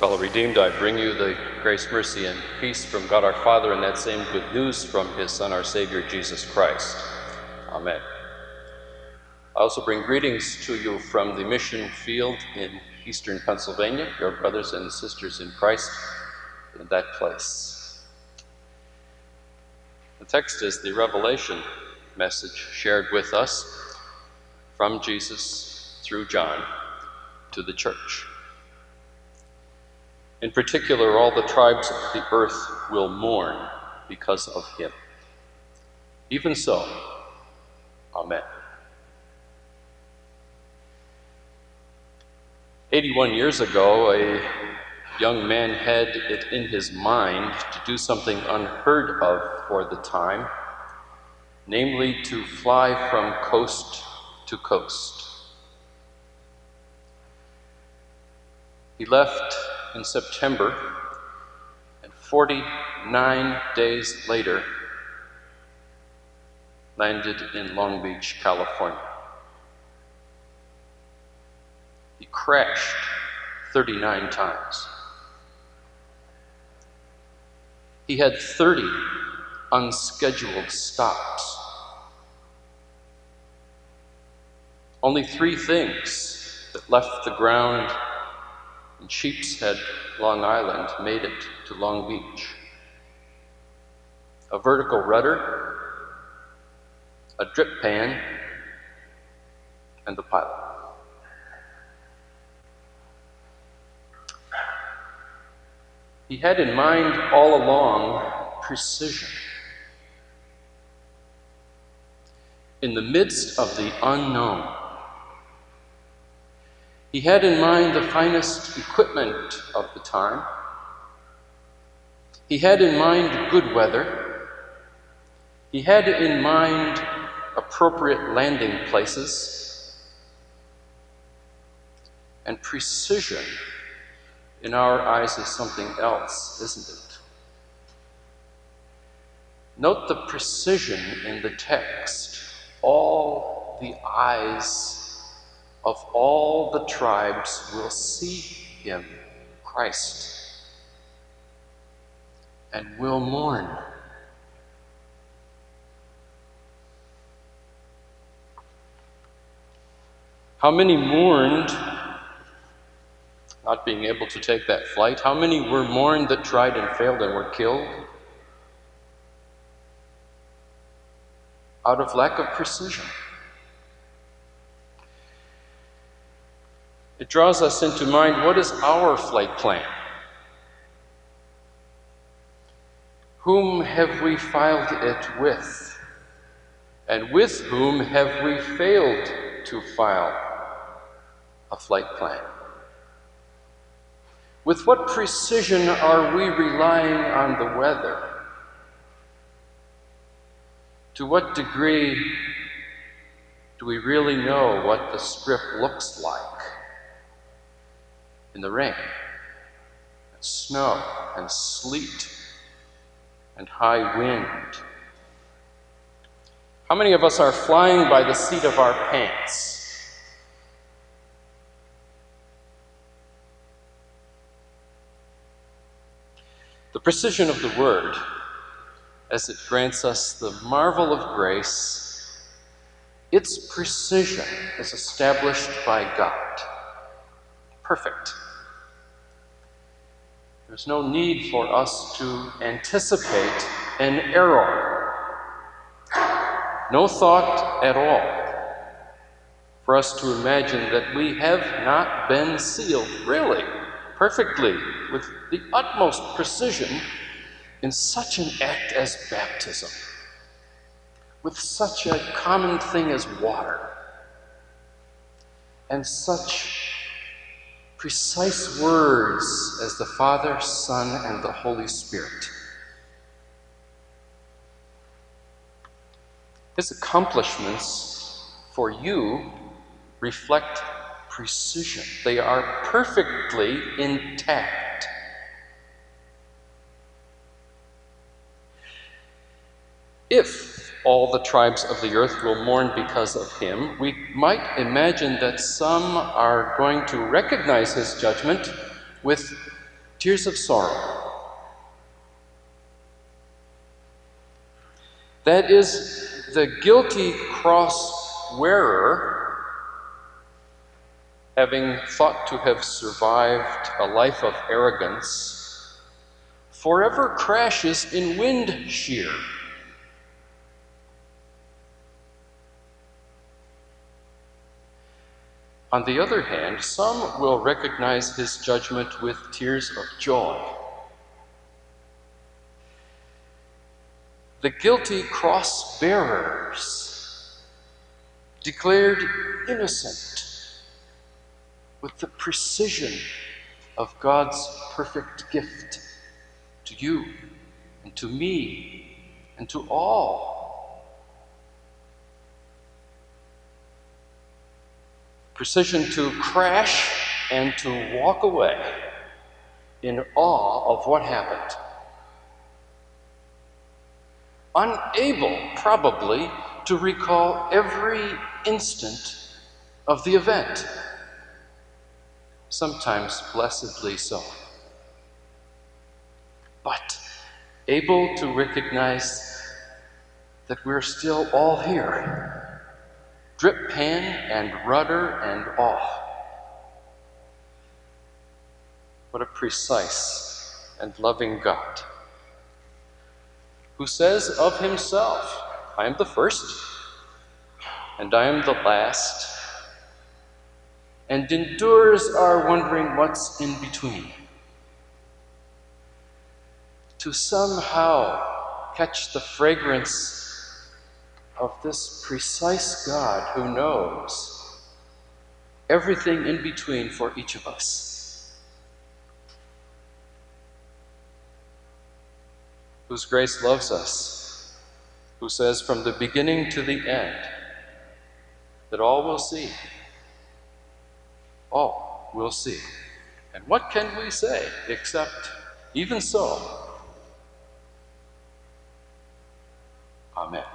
fellow redeemed, I bring you the grace, mercy, and peace from God our Father, and that same good news from his Son, our Savior, Jesus Christ. Amen. I also bring greetings to you from the mission field in eastern Pennsylvania, your brothers and sisters in Christ in that place. The text is the Revelation message shared with us from Jesus through John to the church. In particular, all the tribes of the earth will mourn because of him. Even so, amen. 81 years ago, a young man had it in his mind to do something unheard of for the time, namely to fly from coast to coast. He left in September, and 49 days later, landed in Long Beach, California. He crashed 39 times. He had 30 unscheduled stops. Only 3 things that left the ground in Sheepshead, Long Island, made it to Long Beach. A vertical rudder, a drip pan, and the pilot. He had in mind all along precision. In the midst of the unknown, he had in mind the finest equipment of the time. He had in mind good weather. He had in mind appropriate landing places. And precision, in our eyes, is something else, isn't it? Note the precision in the text. All the eyes of all the tribes will see him, Christ, and will mourn. How many mourned not being able to take that flight? How many were mourned that tried and failed and were killed? Out of lack of precision. It draws us into mind, what is our flight plan? Whom have we filed it with? And with whom have we failed to file a flight plan? With what precision are we relying on the weather? To what degree do we really know what the strip looks like in the rain, and snow, and sleet, and high wind? How many of us are flying by the seat of our pants? The precision of the Word, as it grants us the marvel of grace, its precision is established by God. Perfect. There's no need for us to anticipate an error. No thought at all for us to imagine that we have not been sealed, really, perfectly, with the utmost precision in such an act as baptism, with such a common thing as water, and such precise words as the Father, Son, and the Holy Spirit. His accomplishments for you reflect precision. They are perfectly intact. If all the tribes of the earth will mourn because of him, we might imagine that some are going to recognize his judgment with tears of sorrow. That is, the guilty cross wearer, having thought to have survived a life of arrogance, forever crashes in wind shear. On the other hand, some will recognize his judgment with tears of joy. The guilty cross bearers, declared innocent with the precision of God's perfect gift to you and to me and to all. Precision to crash and to walk away in awe of what happened. Unable, probably, to recall every instant of the event. Sometimes blessedly so. But able to recognize that we're still all here. Drip pan and rudder and awe. What a precise and loving God, who says of himself, I am the first, and I am the last, and endures our wondering what's in between, to somehow catch the fragrance of this precise God who knows everything in between for each of us, whose grace loves us, who says from the beginning to the end that all will see. All will see. And what can we say except, even so, Amen.